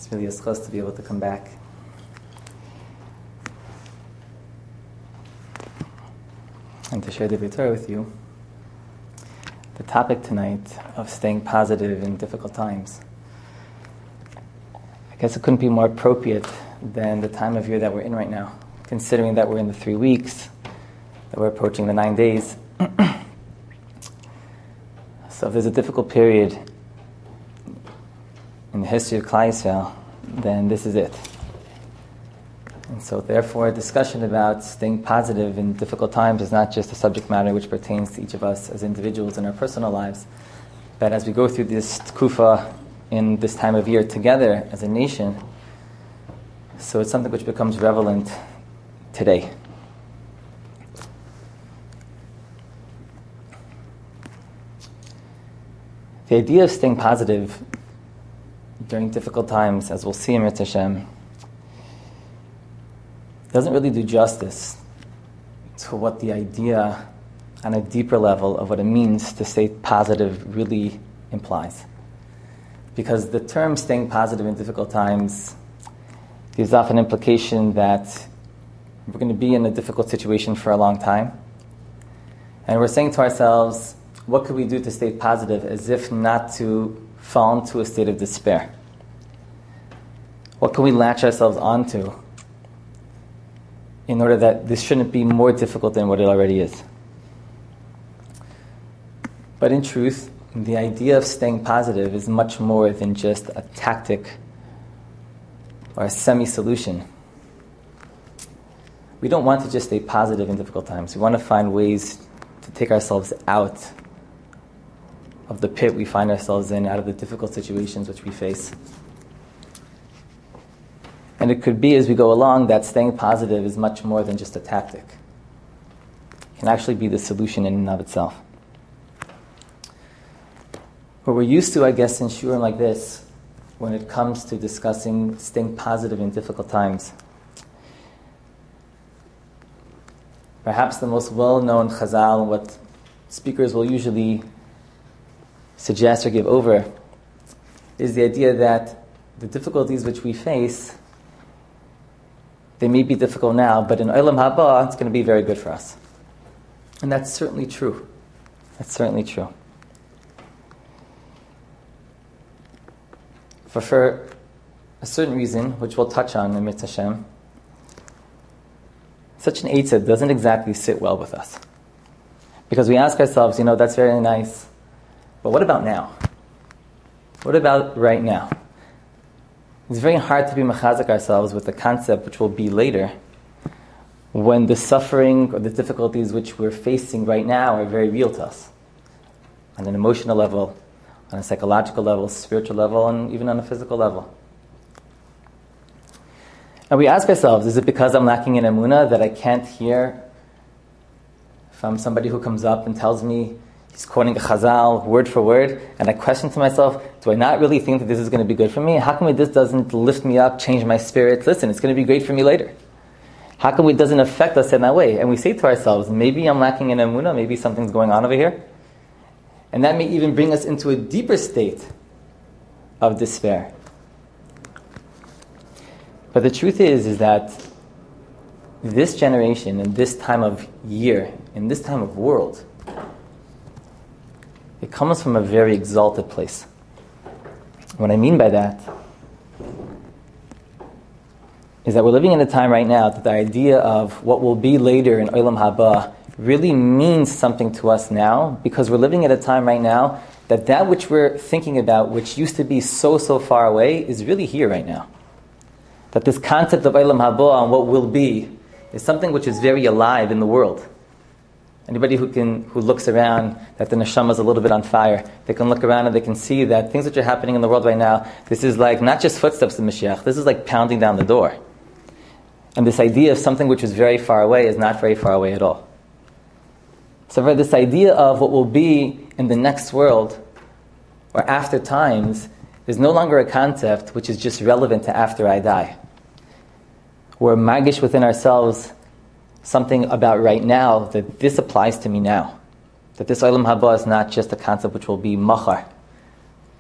It's really a schos to be able to come back. And to share the Torah with you. The topic tonight of staying positive in difficult times. I guess it couldn't be more appropriate than the time of year that we're in right now, considering that we're in the 3 weeks, that we're approaching the 9 days. So if there's a difficult period in the history of Klal Yisrael, then this is it. And so therefore a discussion about staying positive in difficult times is not just a subject matter which pertains to each of us as individuals in our personal lives, but as we go through this tkufa in this time of year together as a nation, so it's something which becomes relevant today. The idea of staying positive during difficult times, as we'll see in Mirz Hashem, doesn't really do justice to what the idea on a deeper level of what it means to stay positive really implies. Because the term staying positive in difficult times gives off an implication that we're going to be in a difficult situation for a long time. And we're saying to ourselves, what could we do to stay positive, as if not to fall into a state of despair? What can we latch ourselves onto in order that this shouldn't be more difficult than what it already is? But in truth, the idea of staying positive is much more than just a tactic or a semi-solution. We don't want to just stay positive in difficult times. We want to find ways to take ourselves out of the pit we find ourselves in, out of the difficult situations which we face. And it could be, as we go along, that staying positive is much more than just a tactic. It can actually be the solution in and of itself. What we're used to, I guess, in shiurim like this, when it comes to discussing staying positive in difficult times, perhaps the most well-known chazal, what speakers will usually suggest or give over, is the idea that the difficulties which we face, they may be difficult now, but in Olam Haba, it's going to be very good for us. And that's certainly true. That's certainly true. For a certain reason, which we'll touch on in Mirz Hashem, such an eitzah doesn't exactly sit well with us. Because we ask ourselves, that's very nice, but what about now? What about right now? It's very hard to be mechazik ourselves with the concept which will be later, when the suffering or the difficulties which we're facing right now are very real to us, on an emotional level, on a psychological level, spiritual level, and even on a physical level. And we ask ourselves, is it because I'm lacking in emunah that I can't hear from somebody who comes up and tells me, he's quoting a chazal word for word, and I question to myself, do I not really think that this is going to be good for me? How come this doesn't lift me up, change my spirit? Listen, it's going to be great for me later. How come it doesn't affect us in that way? And we say to ourselves, maybe I'm lacking in emunah, maybe something's going on over here. And that may even bring us into a deeper state of despair. But the truth is that this generation, in this time of year, in this time of world, it comes from a very exalted place. What I mean by that is that we're living in a time right now that the idea of what will be later in Olam Haba really means something to us now, because we're living at a time right now that which we're thinking about, which used to be so wfar away, is really here right now. That this concept of Olam Haba and what will be is something which is very alive in the world. Anybody who looks around, that the neshama is a little bit on fire, they can look around and they can see that things which are happening in the world right now, this is like not just footsteps of Mashiach, this is like pounding down the door. And this idea of something which is very far away is not very far away at all. So for this idea of what will be in the next world, or after times, is no longer a concept which is just relevant to after I die. We're margish within ourselves something about right now, that this applies to me now. That this Olam Haba is not just a concept which will be machar,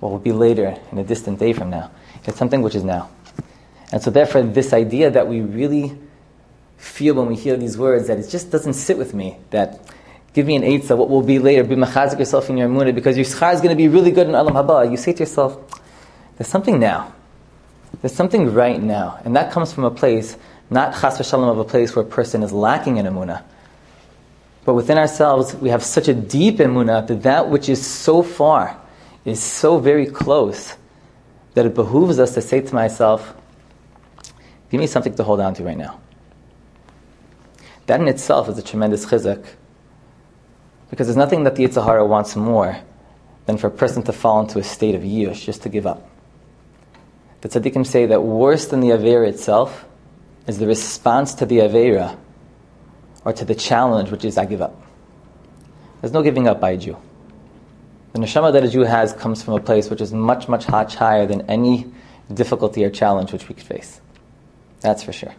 what will be later in a distant day from now. It's something which is now. And so therefore, this idea that we really feel when we hear these words, that it just doesn't sit with me, that give me an eitzah, what will be later, be mechazik yourself in your emunah, because your schar is going to be really good in Olam Haba. You say to yourself, there's something now. There's something right now. And that comes from a place, not chas v'shalom of a place where a person is lacking in emunah, but within ourselves, we have such a deep emunah that that which is so far, is so very close, that it behooves us to say to myself, give me something to hold on to right now. That in itself is a tremendous chizuk, because there's nothing that the Yetzer Hara wants more than for a person to fall into a state of yush, just to give up. The tzaddikim say that worse than the Aveira itself is the response to the Aveira, or to the challenge, which is, I give up. There's no giving up by a Jew. The neshama that a Jew has comes from a place which is much, much higher than any difficulty or challenge which we could face. That's for sure.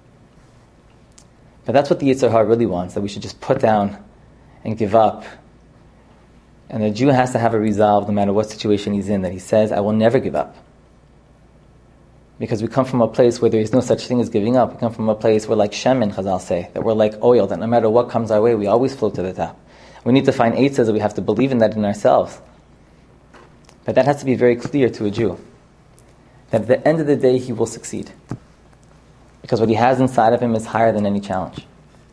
But that's what the Yetzer Hara really wants, that we should just put down and give up. And the Jew has to have a resolve, no matter what situation he's in, that he says, I will never give up. Because we come from a place where there is no such thing as giving up. We come from a place where, like Shemin, Chazal say, that we're like oil, that no matter what comes our way, we always float to the top. We need to find eitzahs, that we have to believe in that in ourselves. But that has to be very clear to a Jew, that at the end of the day, he will succeed. Because what he has inside of him is higher than any challenge.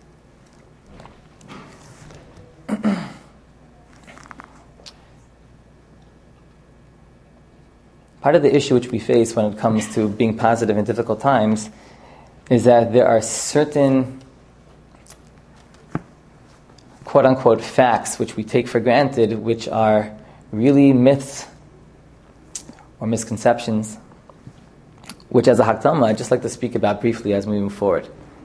Part of the issue which we face when it comes to being positive in difficult times is that there are certain quote-unquote facts which we take for granted, which are really myths or misconceptions, which as a Hakdama, I'd just like to speak about briefly as we move forward.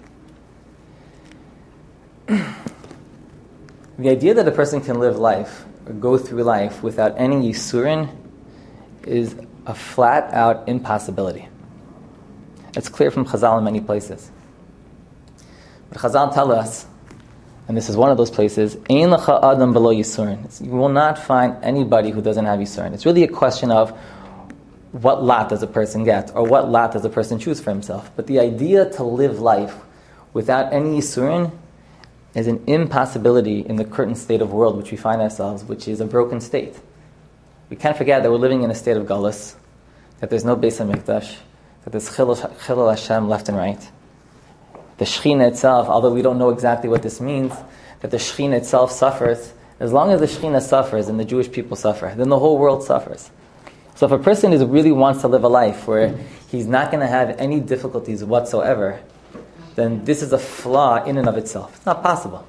The idea that a person can live life or go through life without any yisurin is a flat-out impossibility. It's clear from Chazal in many places. But Chazal tell us, and this is one of those places, Ein lecha adam b'lo yisurin. You will not find anybody who doesn't have yisurin. It's really a question of what lot does a person get, or what lot does a person choose for himself. But the idea to live life without any yisurin is an impossibility in the current state of world which we find ourselves, which is a broken state. We can't forget that we're living in a state of galus, that there's no Beis HaMikdash, that there's Chilul Hashem left and right. The Shechina itself, although we don't know exactly what this means, that the Shechina itself suffers. As long as the Shechina suffers and the Jewish people suffer, then the whole world suffers. So if a person really wants to live a life where he's not going to have any difficulties whatsoever, then this is a flaw in and of itself. It's not possible.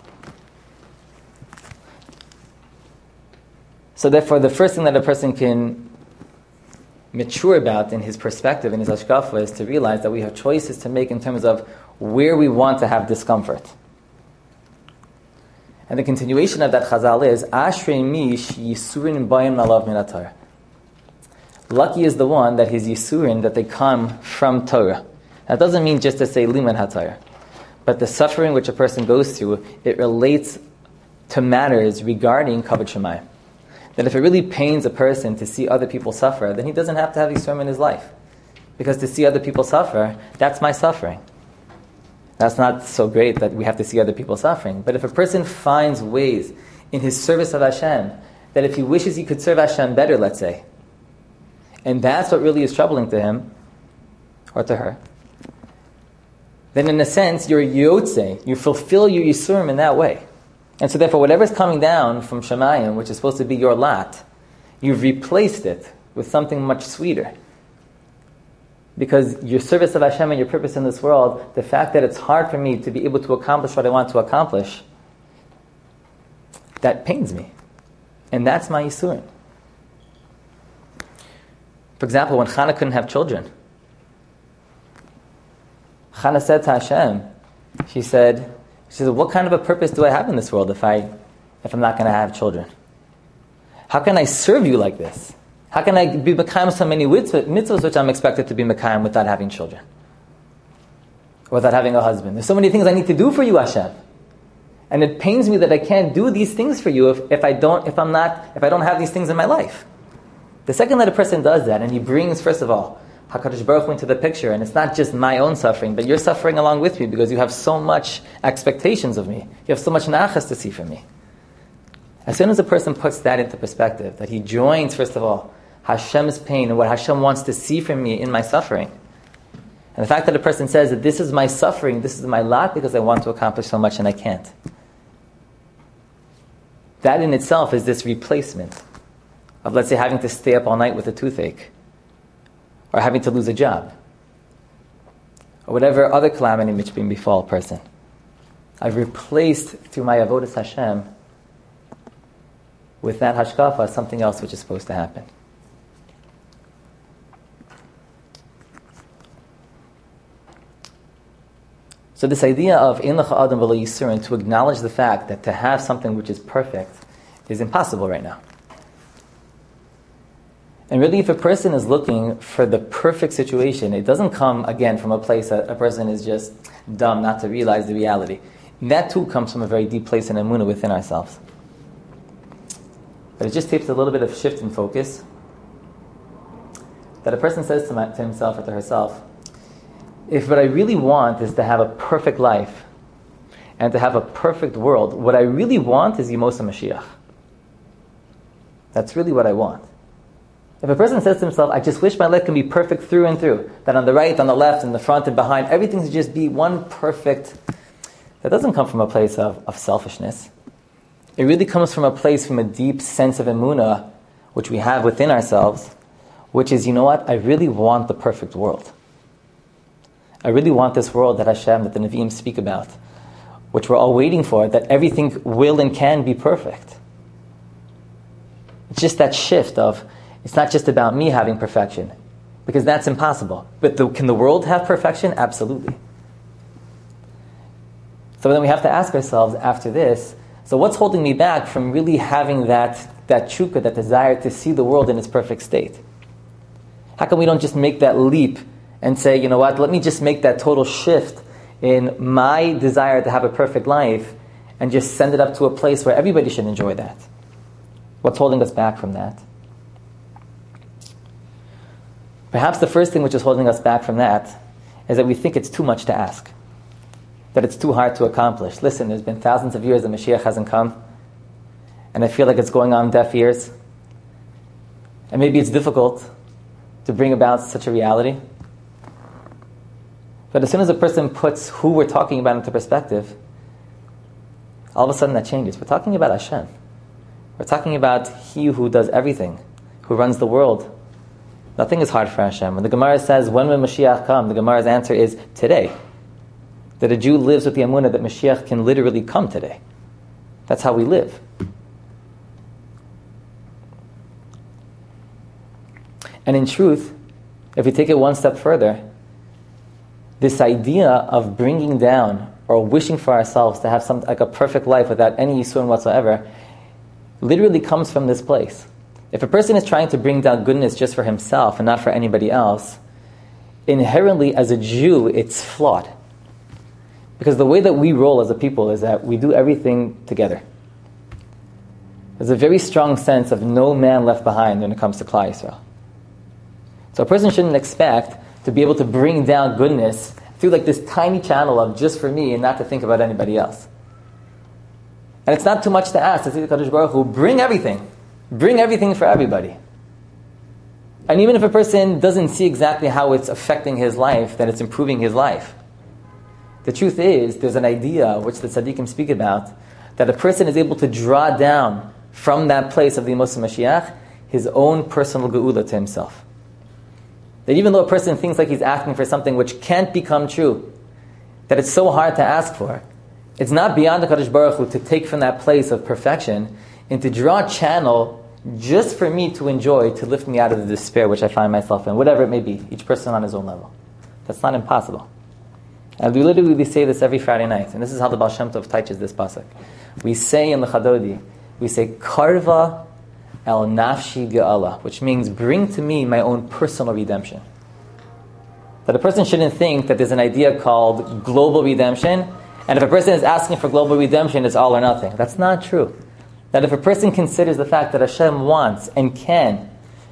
So therefore, the first thing that a person can mature about in his perspective, in his hashkafa, is to realize that we have choices to make in terms of where we want to have discomfort. And the continuation of that chazal is, Ashrei mish yisurin bayim nalav min haTorah. Lucky is the one that his yisurin, that they come from Torah. That doesn't mean just to say liman haTorah, but the suffering which a person goes through, it relates to matters regarding kavod shemayim. That if it really pains a person to see other people suffer, then he doesn't have to have yisurim in his life. Because to see other people suffer, that's my suffering. That's not so great that we have to see other people suffering. But if a person finds ways in his service of Hashem, that if he wishes he could serve Hashem better, let's say, and that's what really is troubling to him, or to her, then in a sense, you're yotze, you fulfill your yisurim in that way. And so therefore, whatever is coming down from Shemayim, which is supposed to be your lot, you've replaced it with something much sweeter. Because your service of Hashem and your purpose in this world, the fact that it's hard for me to be able to accomplish what I want to accomplish, that pains me. And that's my yisurim. For example, when Chana couldn't have children, Chana said to Hashem, she said, what kind of a purpose do I have in this world if I'm not going to have children? How can I serve you like this? How can I be Mekayim so many mitzvahs which I'm expected to be Mekayim without having children? Without having a husband? There's so many things I need to do for you, Hashem. And it pains me that I can't do these things for you if I don't have these things in my life. The second that a person does that, and he brings, first of all, HaKadosh Baruch Hu into the picture, and it's not just my own suffering, but you're suffering along with me because you have so much expectations of me. You have so much nachas to see from me. As soon as a person puts that into perspective, that he joins, first of all, Hashem's pain and what Hashem wants to see from me in my suffering, and the fact that a person says that this is my suffering, this is my lot because I want to accomplish so much and I can't. That in itself is this replacement of, let's say, having to stay up all night with a toothache, or having to lose a job, or whatever other calamity which may befall a person. I've replaced, through my avodas Hashem, with that hashkafa, something else which is supposed to happen. So this idea of ein lecha adam v'lo yisurin, to acknowledge the fact that to have something which is perfect is impossible right now. And really, if a person is looking for the perfect situation, it doesn't come, again, from a place that a person is just dumb not to realize the reality. And that too comes from a very deep place in emunah within ourselves. But it just takes a little bit of shift in focus, that a person says to himself or to herself, if what I really want is to have a perfect life and to have a perfect world, what I really want is Yemos HaMashiach. That's really what I want. If a person says to himself, I just wish my life can be perfect through and through, that on the right, on the left, in the front and behind, everything to just be one perfect, that doesn't come from a place of selfishness. It really comes from a place, from a deep sense of emunah, which we have within ourselves, which is, you know what, I really want the perfect world. I really want this world that Hashem, that the Nevi'im speak about, which we're all waiting for, that everything will and can be perfect. It's just that shift of, it's not just about me having perfection, because that's impossible. But can the world have perfection? Absolutely. So then we have to ask ourselves after this, so what's holding me back from really having that chukka, that desire to see the world in its perfect state? How come we don't just make that leap and say, you know what, let me just make that total shift in my desire to have a perfect life and just send it up to a place where everybody should enjoy that? What's holding us back from that? Perhaps the first thing which is holding us back from that is that we think it's too much to ask, that it's too hard to accomplish. Listen, there's been thousands of years that Mashiach hasn't come, and I feel like it's going on deaf ears, and maybe it's difficult to bring about such a reality. But as soon as a person puts who we're talking about into perspective, all of a sudden that changes. We're talking about Hashem. We're talking about He who does everything, who runs the world. Nothing is hard for Hashem. When the Gemara says, when will Mashiach come? The Gemara's answer is, today. That a Jew lives with the emunah that Mashiach can literally come today. That's how we live. And in truth, if we take it one step further, this idea of bringing down or wishing for ourselves to have some like a perfect life without any yisurin whatsoever literally comes from this place. If a person is trying to bring down goodness just for himself and not for anybody else, inherently as a Jew, it's flawed. Because the way that we roll as a people is that we do everything together. There's a very strong sense of no man left behind when it comes to Klal Yisrael. So a person shouldn't expect to be able to bring down goodness through like this tiny channel of just for me and not to think about anybody else. And it's not too much to ask to see the Kadosh Baruch Hu bring everything. Bring everything for everybody. And even if a person doesn't see exactly how it's affecting his life, then it's improving his life. The truth is, there's an idea which the tzaddikim speak about, that a person is able to draw down from that place of the Yemos HaMashiach his own personal geula to himself. That even though a person thinks like he's asking for something which can't become true, that it's so hard to ask for, it's not beyond the Kadosh Baruch Hu to take from that place of perfection and to draw a channel just for me to enjoy, to lift me out of the despair which I find myself in, whatever it may be, each person on his own level. That's not impossible. And we literally say this every Friday night, and this is how the Baal Shem Tov teaches this pasuk. We say in the Chadodi, we say, Karva el nafshi ge'ala, which means bring to me my own personal redemption. That a person shouldn't think that there's an idea called global redemption, and if a person is asking for global redemption, it's all or nothing. That's not true. That if a person considers the fact that Hashem wants and can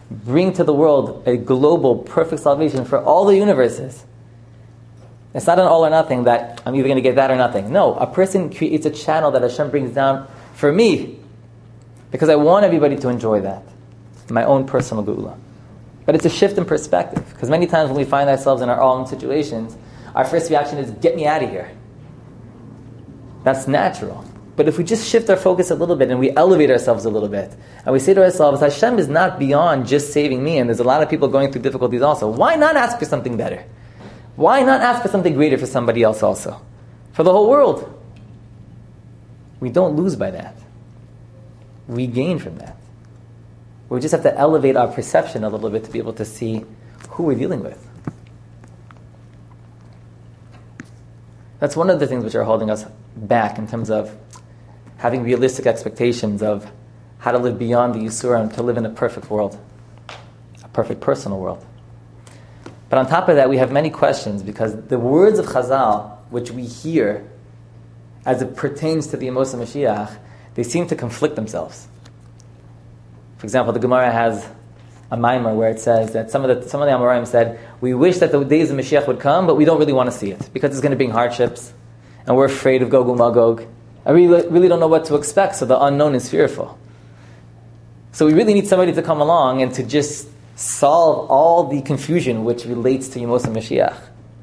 bring to the world a global, perfect salvation for all the universes. It's not an all or nothing that I'm either going to get that or nothing. No, a person creates a channel that Hashem brings down for me because I want everybody to enjoy that, my own personal geula. But it's a shift in perspective, because many times when we find ourselves in our own situations, our first reaction is, get me out of here. That's natural. But if we just shift our focus a little bit and we elevate ourselves a little bit, and we say to ourselves, Hashem is not beyond just saving me, and there's a lot of people going through difficulties also. Why not ask for something better? Why not ask for something greater for somebody else also? For the whole world. We don't lose by that. We gain from that. We just have to elevate our perception a little bit to be able to see who we're dealing with. That's one of the things which are holding us back in terms of having realistic expectations of how to live beyond the Yisurim, to live in a perfect world, a perfect personal world. But on top of that, we have many questions, because the words of Chazal, which we hear as it pertains to the Amos Mashiach, they seem to conflict themselves. For example, the Gemara has a mimer where it says that some of the Amoraim said, we wish that the days of Mashiach would come, but we don't really want to see it, because it's going to bring hardships, and we're afraid of Gog and Magog. I really don't know what to expect, so the unknown is fearful. So we really need somebody to come along and to just solve all the confusion which relates to Yemos Mashiach.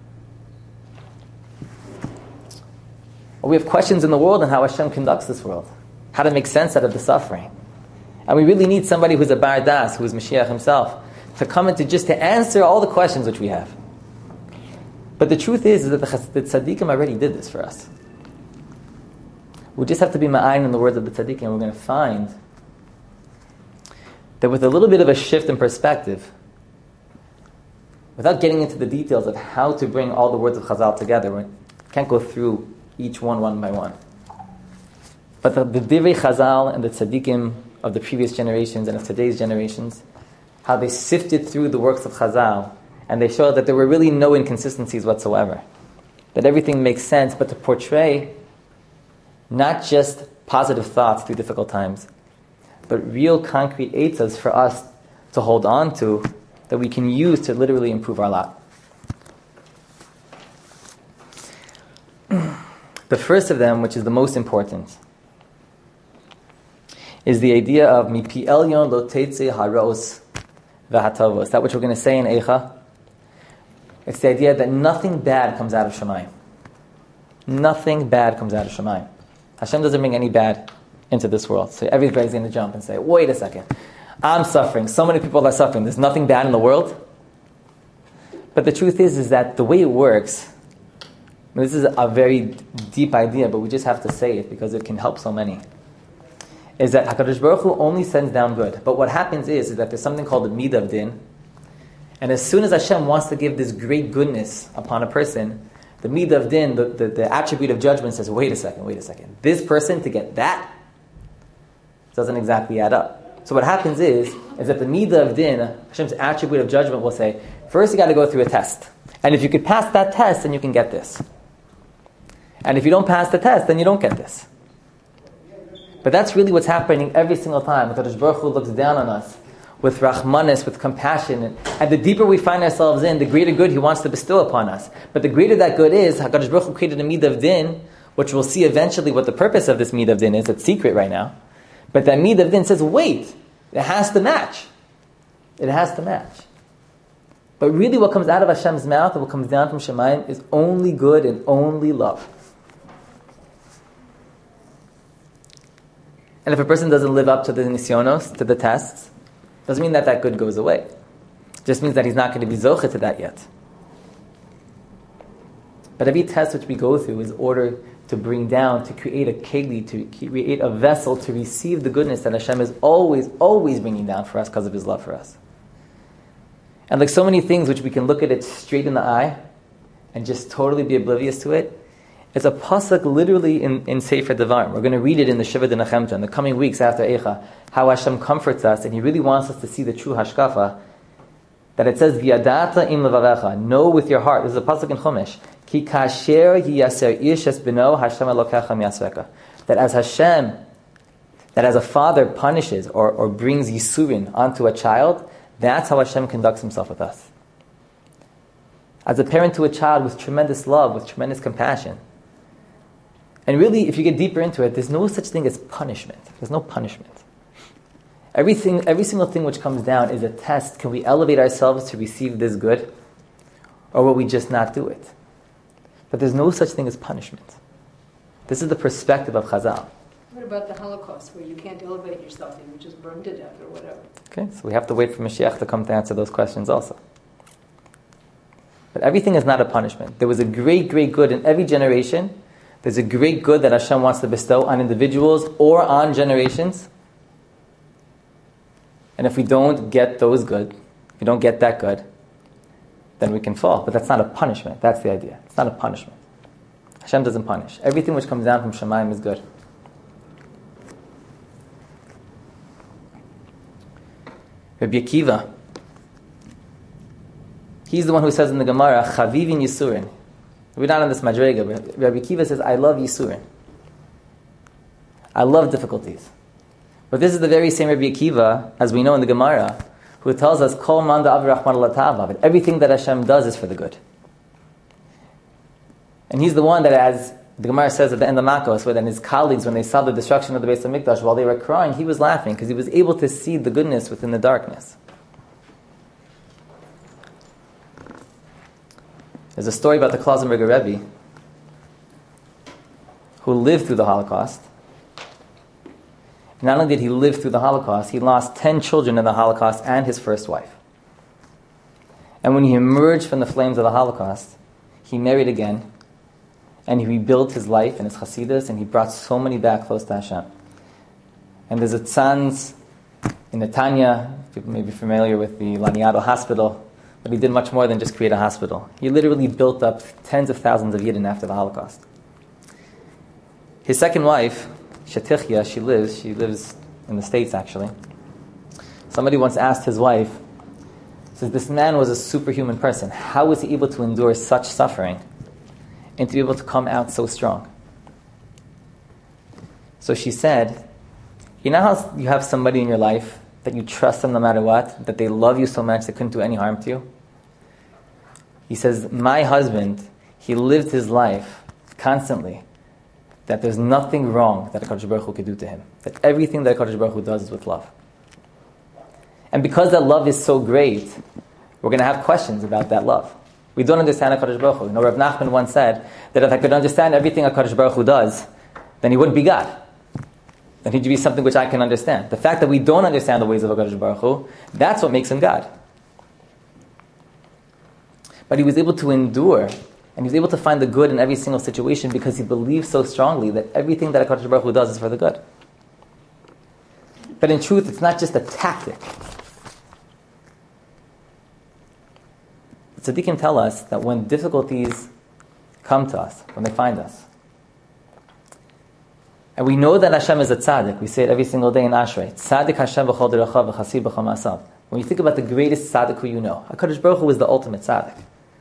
We have questions in the world on how Hashem conducts this world, how to make sense out of the suffering. And we really need somebody who's a Bar Das, who is Mashiach himself, to come and to answer all the questions which we have. But the truth is that the tzaddikim already did this for us. We just have to be ma'ayin in the words of the tzaddikim, and we're going to find that with a little bit of a shift in perspective, without getting into the details of how to bring all the words of Chazal together, we can't go through each one by one. But the Divrei Chazal and the tzaddikim of the previous generations and of today's generations, how they sifted through the works of Chazal, and they showed that there were really no inconsistencies whatsoever. That everything makes sense, but to portray not just positive thoughts through difficult times, but real concrete eitzas for us to hold on to, that we can use to literally improve our lot. The first of them, which is the most important, is the idea of mipi elyon lo teitze haros v'hatavos. That which we're going to say in Eicha. It's the idea that nothing bad comes out of Shemayim. Nothing bad comes out of Shemayim. Hashem doesn't bring any bad into this world. So everybody's going to jump and say, wait a second, I'm suffering. So many people are suffering. There's nothing bad in the world. But the truth is that the way it works, this is a very deep idea, but we just have to say it because it can help so many, is that HaKadosh Baruch Hu only sends down good. But what happens is that there's something called the Midah of Din. And as soon as Hashem wants to give this great goodness upon a person, the Midah of Din, the attribute of judgment says, wait a second. This person to get that doesn't exactly add up. So what happens is that the Midah of Din, Hashem's attribute of judgment, will say, first you got to go through a test. And if you could pass that test, then you can get this. And if you don't pass the test, then you don't get this. But that's really what's happening every single time. HaKadosh Baruch Hu looks down on us with rachmanis, with compassion. And the deeper we find ourselves in, the greater good He wants to bestow upon us. But the greater that good is, HaKadosh Baruch Hu created a Midah of Din, which we'll see eventually what the purpose of this Midah of Din is. It's secret right now. But that Midah of Din says, wait, it has to match. It has to match. But really what comes out of Hashem's mouth and what comes down from Shemayim is only good and only love. And if a person doesn't live up to the nisyonos, to the tests, doesn't mean that good goes away. It just means that he's not going to be zoche to that yet. But every test which we go through is in order to bring down, to create a keli, to create a vessel to receive the goodness that Hashem is always, always bringing down for us because of His love for us. And like so many things which we can look at it straight in the eye and just totally be oblivious to it, it's a pasuk literally in Sefer Devarim. We're going to read it in the Shiva D'Nechemta in the coming weeks after Eicha, how Hashem comforts us, and He really wants us to see the true hashkafa, that it says, V'yadata im levavecha, know with your heart. This is a pasuk in Chumash. Ki kasher yiyaser ish es beno Hashem elokecha miyasveka. That as a father punishes or brings yisurin onto a child, That's how Hashem conducts himself with us. As a parent to a child with tremendous love, with tremendous compassion. And really, if you get deeper into it, there's no such thing as punishment. There's no punishment. Every single thing which comes down is a test. Can we elevate ourselves to receive this good? Or will we just not do it? But there's no such thing as punishment. This is the perspective of Chazal. What about the Holocaust, where you can't elevate yourself, you were just burned to death or whatever? Okay, so we have to wait for Mashiach to come to answer those questions also. But everything is not a punishment. There was a great, great good in every generation. There's a great good that Hashem wants to bestow on individuals or on generations. And if we don't get those good, if we don't get that good, then we can fall. But that's not a punishment. That's the idea. It's not a punishment. Hashem doesn't punish. Everything which comes down from Shemayim is good. Rabbi Akiva, he's the one who says in the Gemara, Chavivin Yisurin. We're not on this Madrega, but Rabbi Akiva says, I love Yisurin. I love difficulties. But this is the very same Rabbi Akiva, as we know in the Gemara, who tells us, Kol man da'av rachman l'tava, that everything that Hashem does is for the good. And he's the one that, as the Gemara says at the end of Makos, when his colleagues, when they saw the destruction of the Beis HaMikdash, while they were crying, he was laughing, because he was able to see the goodness within the darkness. There's a story about the Klausenberger Rebbe, who lived through the Holocaust. Not only did he live through the Holocaust, he lost 10 children in the Holocaust and his first wife. And when he emerged from the flames of the Holocaust, he married again, and he rebuilt his life and his Hasidus, and he brought so many back close to Hashem. And there's a tzanz in Netanya, people may be familiar with the Laniado Hospital, but he did much more than just create a hospital. He literally built up tens of thousands of Yidden after the Holocaust. His second wife, Shetichya, she lives in the States actually. Somebody once asked his wife, says, this man was a superhuman person. How was he able to endure such suffering and to be able to come out so strong? So she said, you know how you have somebody in your life that you trust them no matter what, that they love you so much they couldn't do any harm to you? He says, my husband, he lived his life constantly that there's nothing wrong that HaKadosh Baruch Hu could do to him. That everything that HaKadosh Baruch Hu does is with love. And because that love is so great, we're going to have questions about that love. We don't understand HaKadosh Baruch Hu. You know, Rav Nachman once said that if I could understand everything HaKadosh Baruch Hu does, then he wouldn't be God. Then he'd be something which I can understand. The fact that we don't understand the ways of HaKadosh Baruch Hu, that's what makes him God. But he was able to endure, and he was able to find the good in every single situation because he believed so strongly that everything that HaKadosh Baruch Hu does is for the good. But in truth, it's not just a tactic. The tzaddikim tell us that when difficulties come to us, when they find us, and we know that Hashem is a tzaddik, we say it every single day in Ashrei, tzaddik Hashem v'chol derechav v'chasir b'chol ma'asav. When you think about the greatest tzaddik who you know, HaKadosh Baruch Hu is the ultimate tzaddik.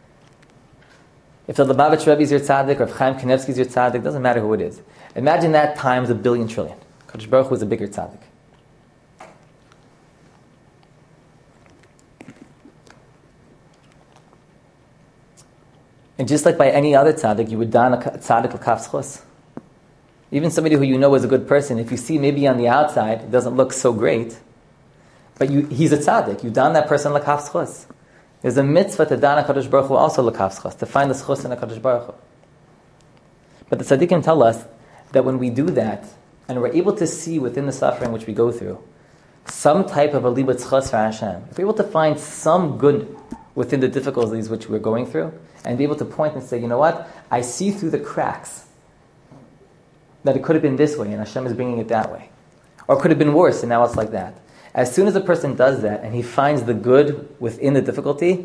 If the Lubavitch Rebbe is your tzaddik, or if Chaim Kanevsky is your tzaddik, doesn't matter who it is. Imagine that times a billion trillion. HaKadosh Baruch Hu is a bigger tzaddik. And just like by any other tzaddik, you would don a tzaddik l'kaf zchus. Even somebody who you know is a good person, if you see maybe on the outside, it doesn't look so great, but he's a tzaddik. You don that person l'kaf zchus. There's a mitzvah to don HaKadosh Baruch Hu also l'kaf zchus, to find the zchus in HaKadosh Baruch Hu. But the tzaddikim tell us that when we do that, and we're able to see within the suffering which we go through, some type of a libud zchus for Hashem, if we're able to find some good within the difficulties which we're going through, and be able to point and say, you know what, I see through the cracks that it could have been this way, and Hashem is bringing it that way. Or it could have been worse, and now it's like that. As soon as a person does that, and he finds the good within the difficulty,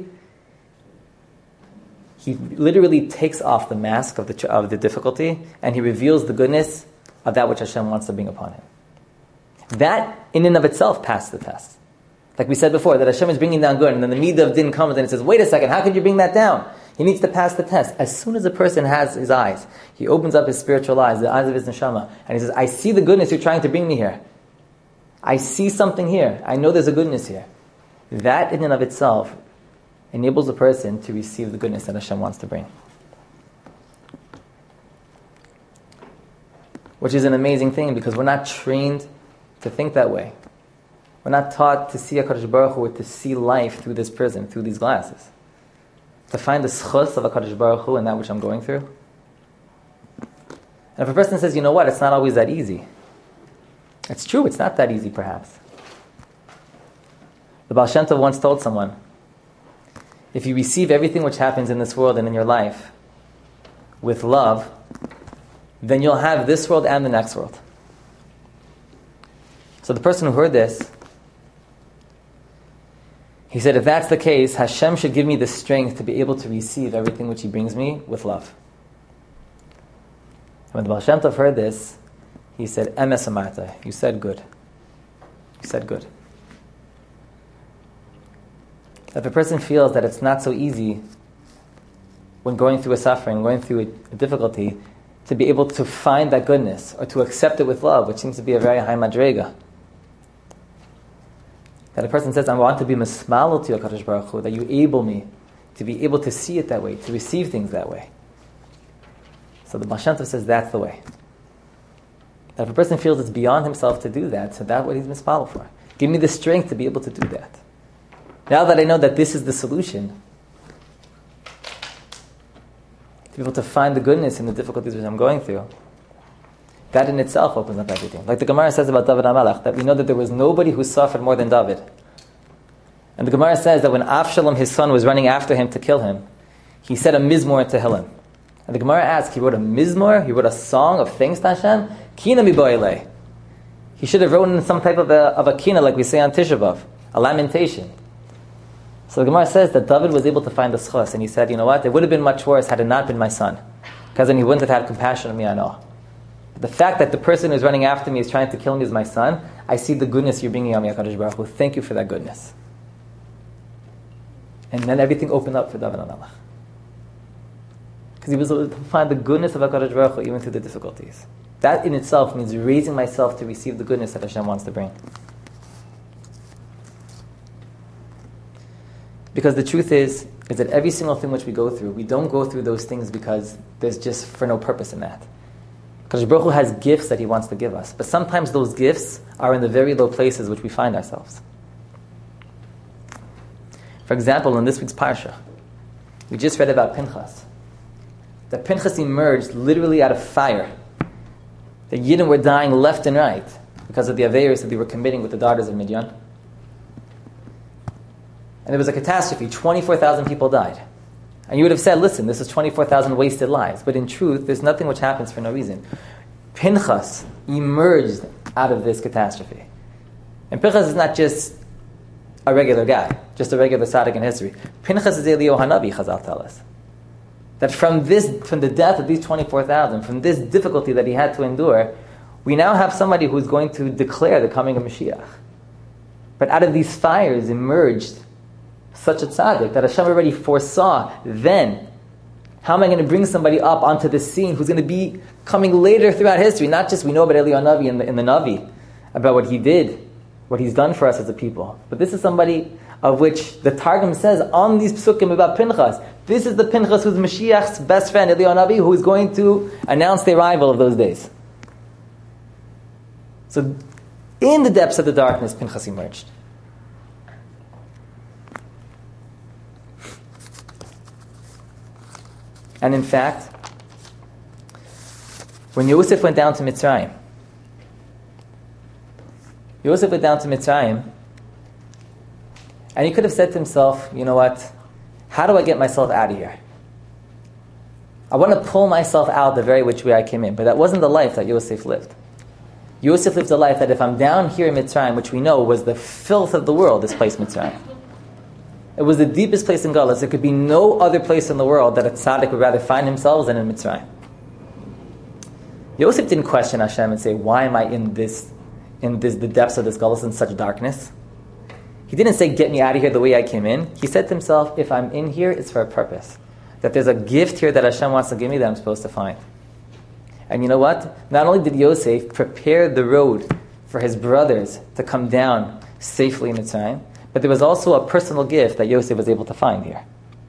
he literally takes off the mask of the difficulty, and he reveals the goodness of that which Hashem wants to bring upon him. That, in and of itself, passed the test. Like we said before, that Hashem is bringing down good, and then the midah of din comes, and it says, wait a second, how could you bring that down? He needs to pass the test. As soon as a person has his eyes, he opens up his spiritual eyes, the eyes of his neshama, and he says, I see the goodness you're trying to bring me here. I see something here. I know there's a goodness here. that in and of itself enables a person to receive the goodness that Hashem wants to bring. Which is an amazing thing because we're not trained to think that way. We're not taught to see HaKadosh Baruch Hu or to see life through this prism, through these glasses. To find the schus of HaKadosh Baruch Hu in that which I'm going through. And if a person says, you know what, it's not always that easy. It's true, it's not that easy perhaps. The Baal Shem Tov once told someone, if you receive everything which happens in this world and in your life with love, then you'll have this world and the next world. So the person who heard this, he said, if that's the case, Hashem should give me the strength to be able to receive everything which He brings me with love. And when the Baal Shem Tov heard this, he said, Emes amarta, you said good. You said good. If a person feels that it's not so easy when going through a suffering, going through a difficulty, to be able to find that goodness or to accept it with love, which seems to be a very high madrega. That a person says, I want to be mismalel to HaKadosh Baruch Hu, that you able me to be able to see it that way, to receive things that way. So the Baal Shem Tov says that's the way. That if a person feels it's beyond himself to do that, so that's what he's mismalel for. Give me the strength to be able to do that. Now that I know that this is the solution, to be able to find the goodness in the difficulties which I'm going through, that in itself opens up everything. Like the Gemara says about David HaMelech, that we know that there was nobody who suffered more than David. And the Gemara says that when Avshalom, his son, was running after him to kill him, he said a mizmor in Tehillim. And the Gemara asks, he wrote a mizmor, he wrote a song of thanks to Hashem, kina miboile. He should have written some type of a kina, like we say on Tisha B'Av, a lamentation. So the Gemara says that David was able to find the schus, and he said, you know what, it would have been much worse had it not been my son, because then he wouldn't have had compassion on me, I know. But the fact that the person who's running after me is trying to kill me is my son, I see the goodness you're bringing on me, HaKadosh Baruch Hu. Thank you for that goodness. And then everything opened up for David HaMelech. Because he was able to find the goodness of HaKadosh Baruch Hu even through the difficulties. That in itself means raising myself to receive the goodness that Hashem wants to bring. Because the truth is that every single thing which we go through, we don't go through those things because there's just for no purpose in that. HaKadosh Baruch Hu has gifts that He wants to give us. But sometimes those gifts are in the very low places which we find ourselves. For example, in this week's Parsha, we just read about Pinchas. That Pinchas emerged literally out of fire. The Yidden were dying left and right because of the Averis that they were committing with the daughters of Midian. And there was a catastrophe. 24,000 people died. And you would have said, listen, this is 24,000 wasted lives. But in truth, there's nothing which happens for no reason. Pinchas emerged out of this catastrophe. And Pinchas is not just a regular guy, just a regular tzaddik in history. Pinchas is Eliyahu Hanavi, Chazal tell us. That from the death of these 24,000, from this difficulty that he had to endure, we now have somebody who's going to declare the coming of Mashiach. But out of these fires emerged such a tzaddik that Hashem already foresaw then. How am I going to bring somebody up onto the scene who's going to be coming later throughout history? Not just we know about Eliyahu Hanavi in the Navi, about what he did, what he's done for us as a people. But this is somebody of which the Targum says on these psukim about Pinchas, this is the Pinchas who's Mashiach's best friend, Eliyahu Hanavi, who is going to announce the arrival of those days. So in the depths of the darkness, Pinchas emerged. And in fact, when Yosef went down to Mitzrayim, and he could have said to himself, you know what, how do I get myself out of here? I want to pull myself out the very which way I came in. But that wasn't the life that Yosef lived. Yosef lived a life that if I'm down here in Mitzrayim, which we know was the filth of the world, this place Mitzrayim. It was the deepest place in Galus. There could be no other place in the world that a tzaddik would rather find himself than in Mitzrayim. Yosef didn't question Hashem and say, why am I in the depths of this Galus in such darkness? He didn't say, get me out of here the way I came in. He said to himself, if I'm in here, it's for a purpose. That there's a gift here that Hashem wants to give me that I'm supposed to find. And you know what? Not only did Yosef prepare the road for his brothers to come down safely in Mitzrayim, but there was also a personal gift that Yosef was able to find here.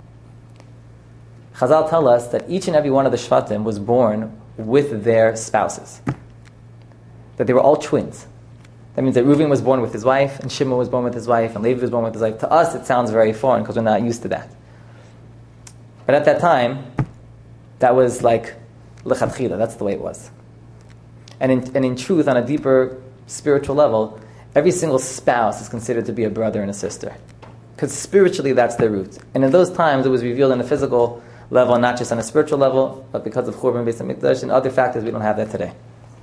Chazal tell us that each and every one of the Shvatim was born with their spouses. That they were all twins. That means that Reuven was born with his wife, and Shimon was born with his wife, and Levi was born with his wife. To us, it sounds very foreign because we're not used to that. But at that time, that was like lechatchila. That's the way it was. And in truth, on a deeper spiritual level, every single spouse is considered to be a brother and a sister. Because spiritually, that's their root. And in those times, it was revealed on a physical level, not just on a spiritual level, but because of Churban Beis HaMikdash and other factors, we don't have that today.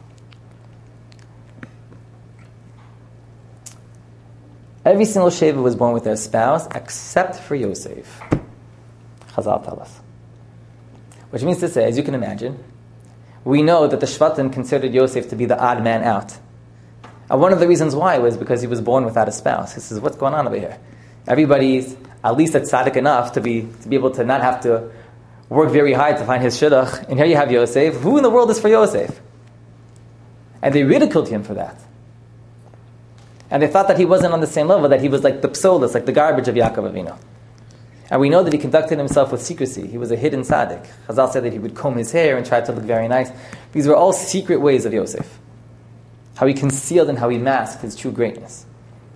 Every single Sheva was born with their spouse, except for Yosef. Chazal tell us. Which means to say, as you can imagine, we know that the Shvatim considered Yosef to be the odd man out. And one of the reasons why was because he was born without a spouse. He says, what's going on over here? Everybody's at least at tzaddik enough to be able to not have to work very hard to find his shidduch. And here you have Yosef. Who in the world is for Yosef? And they ridiculed him for that. And they thought that he wasn't on the same level, that he was like the psolos, like the garbage of Yaakov Avinu. And we know that he conducted himself with secrecy. He was a hidden tzaddik. Chazal said that he would comb his hair and try to look very nice. These were all secret ways of Yosef. How he concealed and how he masked his true greatness.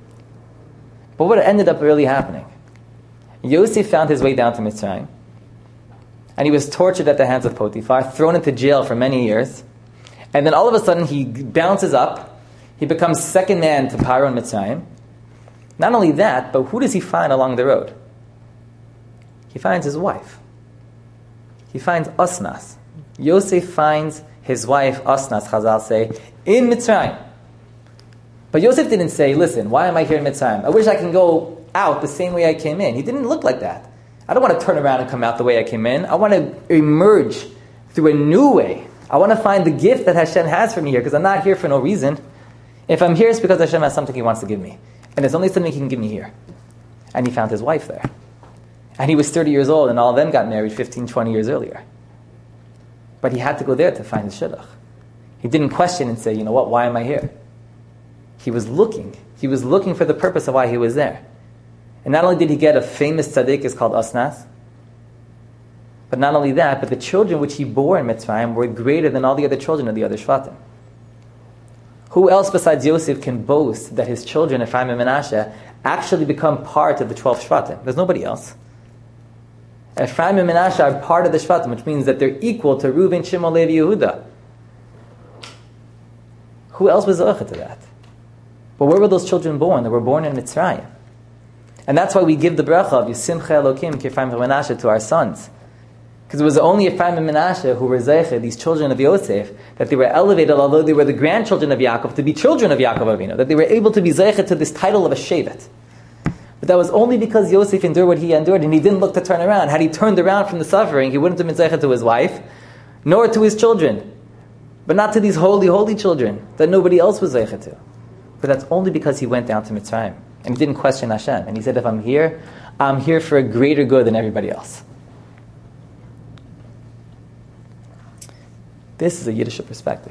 But what ended up really happening? Yosef found his way down to Mitzrayim. And he was tortured at the hands of Potiphar, thrown into jail for many years. And then all of a sudden he bounces up. He becomes second man to Paro and Mitzrayim. Not only that, but who does he find along the road? He finds his wife. He finds Asnas. Yosef finds his wife, Asnas, Chazal say, in Mitzrayim. But Yosef didn't say, listen, why am I here in Mitzrayim? I wish I can go out the same way I came in. He didn't look like that. I don't want to turn around and come out the way I came in. I want to emerge through a new way. I want to find the gift that Hashem has for me here, because I'm not here for no reason. If I'm here, it's because Hashem has something He wants to give me. And there's only something He can give me here. And he found his wife there. And he was 30 years old, and all of them got married 15, 20 years earlier. But he had to go there to find his shidduch. He didn't question and say, you know what, why am I here? He was looking. He was looking for the purpose of why he was there. And not only did he get a famous tzaddik, is called Asnas, but not only that, but the children which he bore in Mitzrayim were greater than all the other children of the other Shvatim. Who else besides Yosef can boast that his children, Ephraim and Menashe, actually become part of the 12 Shvatim? There's nobody else. Ephraim and Menashe are part of the Shvatim, which means that they're equal to Reuven, Shimon, Levi, Yehuda. Who else was zocheh to that? But where were those children born? They were born in Mitzrayim. And that's why we give the bracha of Yisimcha Elokim ki Ephraim and Menashe to our sons. Because it was only Ephraim and Menashe who were zeiche, these children of Yosef, that they were elevated, although they were the grandchildren of Yaakov, to be children of Yaakov Avinu, that they were able to be zeiche to this title of a shevet. But that was only because Yosef endured what he endured, and he didn't look to turn around. Had he turned around from the suffering, he wouldn't have been zeiche to his wife, nor to his children, but not to these holy, holy children that nobody else was zeiche to. But that's only because he went down to Mitzrayim, and he didn't question Hashem. And he said, if I'm here for a greater good than everybody else. This is a Yiddish perspective.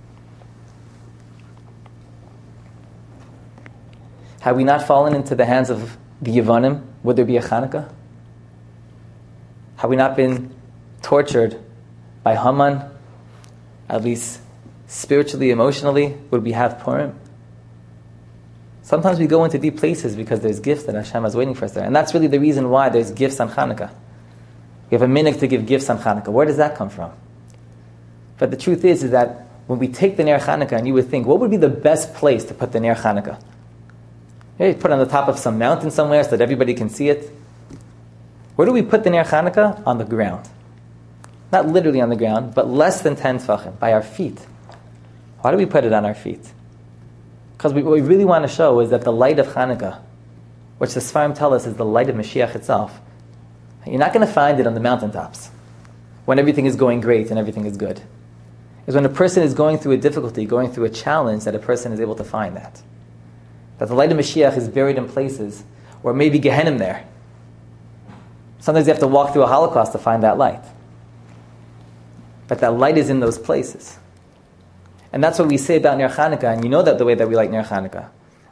Had we not fallen into the hands of the Yevanim, would there be a Chanukah? Had we not been tortured by Haman, at least spiritually, emotionally, would we have Purim? Sometimes we go into deep places because there's gifts that Hashem is waiting for us there. And that's really the reason why there's gifts on Chanukah. We have a minhag to give gifts on Chanukah. Where does that come from? But the truth is that when we take the Ner Chanukah, and you would think, what would be the best place to put the Ner Chanukah? You put it on the top of some mountain somewhere so that everybody can see it. Where do we put the Ner Chanukah? On the ground. Not literally on the ground, but less than 10 tefachim, by our feet. Why do we put it on our feet? Because what we really want to show is that the light of Chanukah, which the Sfarim tell us is the light of Mashiach itself, you're not going to find it on the mountaintops when everything is going great and everything is good. Is when a person is going through a difficulty, going through a challenge, that a person is able to find that. That the light of Mashiach is buried in places where maybe Gehenim there. Sometimes you have to walk through a Holocaust to find that light. But that light is in those places. And that's what we say about Ner Chanukah, and you know that the way that we like Ner Chanukah.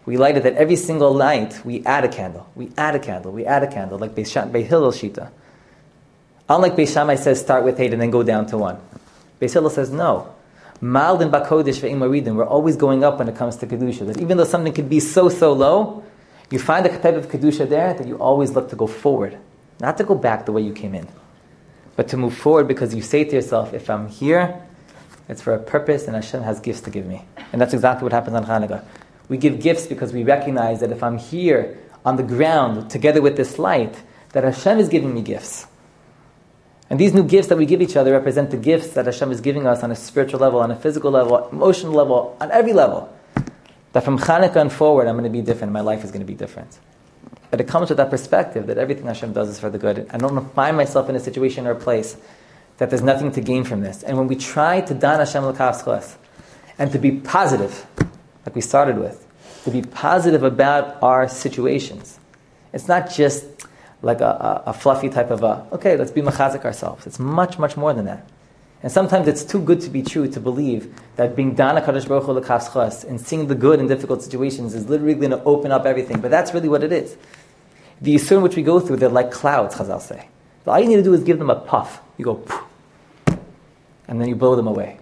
We light it that every single night we add a candle. We add a candle. We add a candle, like Beis Hillel Shita. Unlike Beis Shammai says start with 8 and then go down to 1. Beis Hillel says no. Maldin Bakodesh ve'im maridin. We're always going up when it comes to Kedusha. That even though something could be so low, you find a type of Kedusha there that you always look to go forward. Not to go back the way you came in, but to move forward because you say to yourself, if I'm here, it's for a purpose and Hashem has gifts to give me. And that's exactly what happens on Hanukkah. We give gifts because we recognize that if I'm here on the ground together with this light, that Hashem is giving me gifts. And these new gifts that we give each other represent the gifts that Hashem is giving us on a spiritual level, on a physical level, emotional level, on every level. That from Hanukkah and forward, I'm going to be different. My life is going to be different. But it comes with that perspective that everything Hashem does is for the good. I don't want to find myself in a situation or a place that there's nothing to gain from this. And when we try to dan Hashem l'kavschos and to be positive, like we started with, to be positive about our situations, it's not just like a fluffy type of okay, let's be machazik ourselves. It's much, much more than that. And sometimes it's too good to be true to believe that being dana kadosh baruch hu l'kavschos and seeing the good in difficult situations is literally going to open up everything. But that's really what it is. The yisurim which we go through, they're like clouds, Chazal say. So all you need to do is give them a puff. You go, poof, and then you blow them away.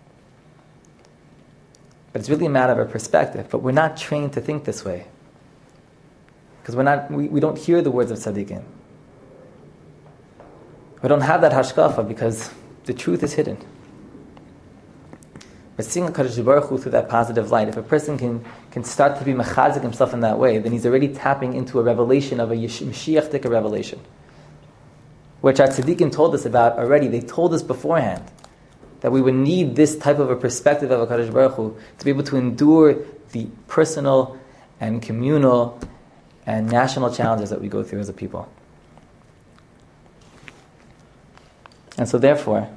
But it's really a matter of perspective. But we're not trained to think this way. Because we don't hear the words of tzaddikim. We don't have that hashkafa because the truth is hidden. But seeing HaKadosh Baruch Hu through that positive light, if a person can start to be mechazik himself in that way, then he's already tapping into a revelation of a Mashiach-tika revelation. Which our tzaddikim told us about already. They told us beforehand that we would need this type of a perspective of HaKadosh Baruch Hu to be able to endure the personal and communal and national challenges that we go through as a people. And so therefore,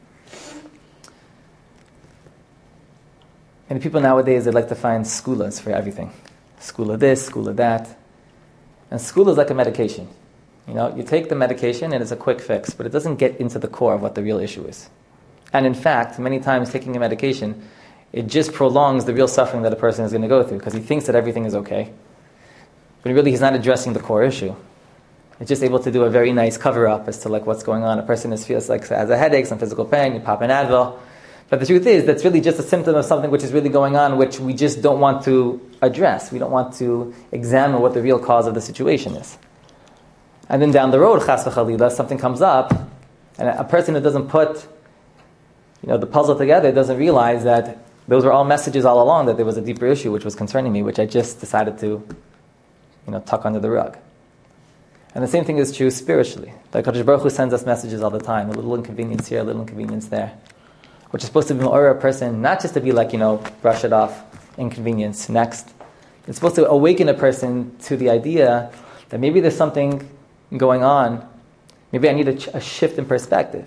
and people nowadays, they like to find skulas for everything. Skula this, skula that. And skula is like a medication. You know, you take the medication and it's a quick fix, but it doesn't get into the core of what the real issue is. And in fact, many times taking a medication, it just prolongs the real suffering that a person is going to go through because he thinks that everything is okay. But really he's not addressing the core issue. It's just able to do a very nice cover-up as to like what's going on. A person feels like has a headache, some physical pain, you pop an Advil. But the truth is, that's really just a symptom of something which is really going on, which we just don't want to address. We don't want to examine what the real cause of the situation is. And then down the road, chas v'chalila, something comes up, and a person who doesn't put the puzzle together doesn't realize that those were all messages all along, that there was a deeper issue which was concerning me, which I just decided to tuck under the rug. And the same thing is true spiritually. The HaKadosh Baruch Hu sends us messages all the time, a little inconvenience here, a little inconvenience there, which is supposed to be a person, not just to be like, brush it off, inconvenience, next. It's supposed to awaken a person to the idea that maybe there's something going on, maybe I need a shift in perspective.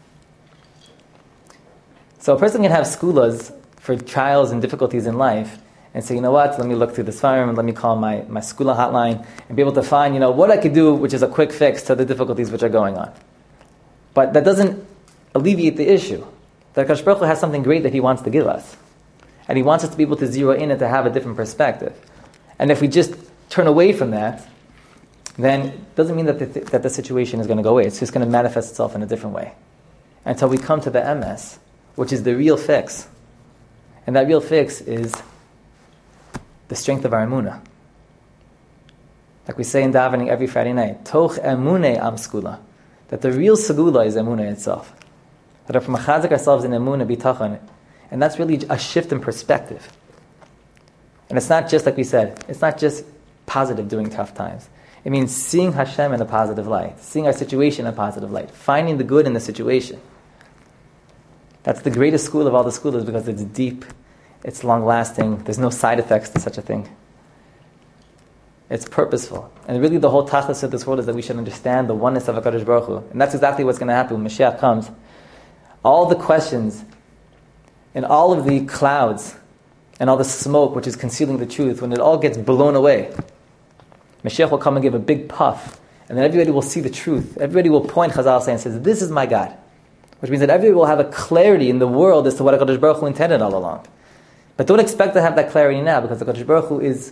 So a person can have skulas for trials and difficulties in life, and say, let me look through this farm, and let me call my skula hotline, and be able to find, what I could do, which is a quick fix to the difficulties which are going on. But that doesn't alleviate the issue. The HaKadosh Baruch Hu has something great that He wants to give us. And He wants us to be able to zero in and to have a different perspective. And if we just turn away from that, then it doesn't mean that the situation is going to go away. It's just going to manifest itself in a different way. Until we come to the MS, which is the real fix. And that real fix is the strength of our emunah. Like we say in davening every Friday night, Toch emuneh am skula. That the real segula is emunah itself. That if we machazik ourselves in emunah bitachon, and that's really a shift in perspective. And it's not just, like we said, it's not just positive during tough times. It means seeing Hashem in a positive light, seeing our situation in a positive light, finding the good in the situation. That's the greatest school of all the schools because it's deep, it's long-lasting, there's no side effects to such a thing. It's purposeful. And really the whole tachlis of this world is that we should understand the oneness of HaKadosh Baruch Hu. And that's exactly what's going to happen when Mashiach comes. All the questions and all of the clouds and all the smoke which is concealing the truth, when it all gets blown away, Mashiach will come and give a big puff. And then everybody will see the truth. Everybody will point, Chazal say, and says, this is my God. Which means that everybody will have a clarity in the world as to what HaKadosh Baruch Hu intended all along. But don't expect to have that clarity now, because the HaKadosh Baruch Hu is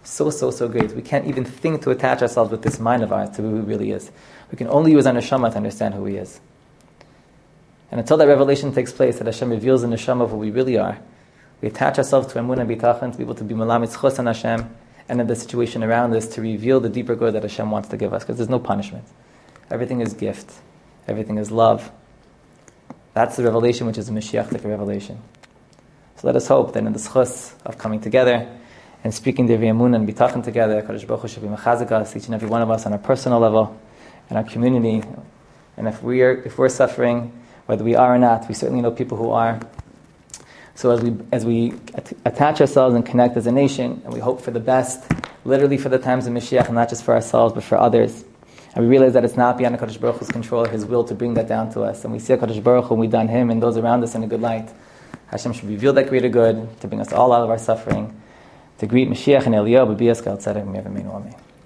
So, so, so great. We can't even think to attach ourselves with this mind of ours to who He really is. We can only use our neshama to understand who He is. And until that revelation takes place, that Hashem reveals the neshama of who we really are, we attach ourselves to emunah and bitachon, to be able to be malamitz chus on Hashem, and in the situation around us, to reveal the deeper good that Hashem wants to give us, because there's no punishment. Everything is gift. Everything is love. That's the revelation, which is the Mashiach revelation. So let us hope that in the schus of coming together and speaking the emunah and bitachon together, Kadosh Baruch Hu should be mechazek us, each and every one of us on a personal level, in our community. And if we're suffering, whether we are or not, we certainly know people who are. So as we attach ourselves and connect as a nation, and we hope for the best, literally for the times of Mashiach, and not just for ourselves, but for others. And we realize that it's not beyond HaKadosh Baruch Hu's control or His will to bring that down to us. And we see HaKadosh Baruch Hu, and we done Him and those around us in a good light. Hashem should reveal that greater good, to bring us all out of our suffering, to greet Mashiach and Eliyahu, B'bias Kal Tzedek, Amen.